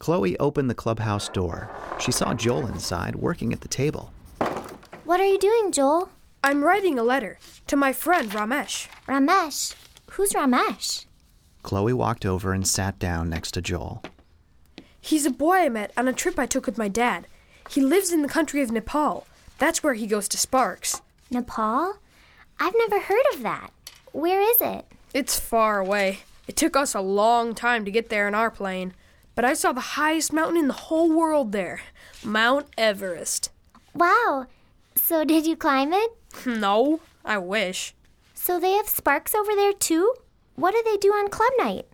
Chloe opened the clubhouse door. She saw Joel inside, working at the table. What are you doing, Joel? I'm writing a letter to my friend Ramesh. Ramesh? Who's Ramesh? Chloe walked over and sat down next to Joel. He's a boy I met on a trip I took with my dad. He lives in the country of Nepal. That's where he goes to Sparks. Nepal? I've never heard of that. Where is it? It's far away. It took us a long time to get there in our plane. But I saw the highest mountain in the whole world there, Mount Everest. Wow. So did you climb it? No, I wish. So they have Sparks over there too? What do they do on club night?